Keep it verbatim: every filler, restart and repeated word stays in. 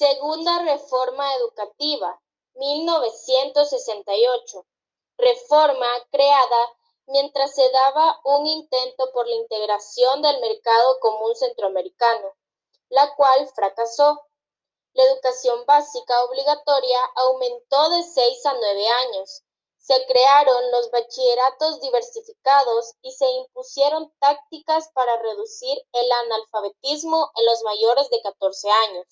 Segunda reforma educativa, mil novecientos sesenta y ocho. Reforma creada mientras se daba un intento por la integración del mercado común centroamericano, la cual fracasó. La educación básica obligatoria aumentó de seis a nueve años. Se crearon los bachilleratos diversificados y se impusieron tácticas para reducir el analfabetismo en los mayores de catorce años.